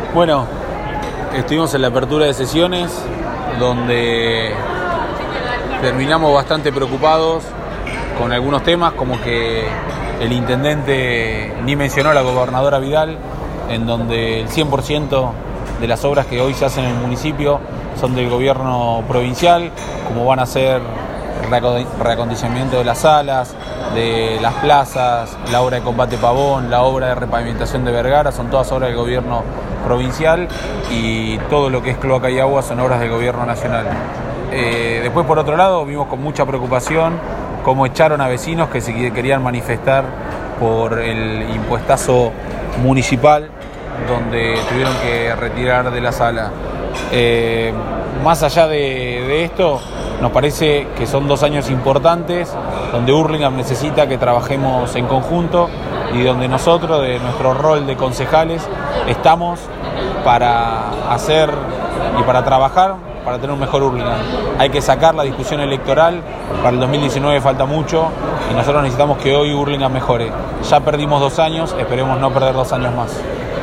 Bueno, estuvimos en la apertura de sesiones donde terminamos bastante preocupados con algunos temas, como que el intendente ni mencionó a la gobernadora Vidal, en donde el 100% de las obras que hoy se hacen en el municipio son del gobierno provincial, como van a ser el reacondicionamiento de las salas, de las plazas, la obra de combate Pavón, la obra de repavimentación de Vergara, son todas obras del gobierno provincial, y todo lo que es cloaca y agua son obras del gobierno nacional. Después, por otro lado, vimos con mucha preocupación cómo echaron a vecinos que se querían manifestar por el impuestazo municipal, donde tuvieron que retirar de la sala. Más allá de esto, nos parece que son 2 años importantes donde Hurlingham necesita que trabajemos en conjunto y donde nosotros, de nuestro rol de concejales, estamos para hacer y para trabajar para tener un mejor Hurlingham. Hay que sacar la discusión electoral, para el 2019 falta mucho y nosotros necesitamos que hoy Hurlingham mejore. Ya perdimos 2 años, esperemos no perder 2 años más.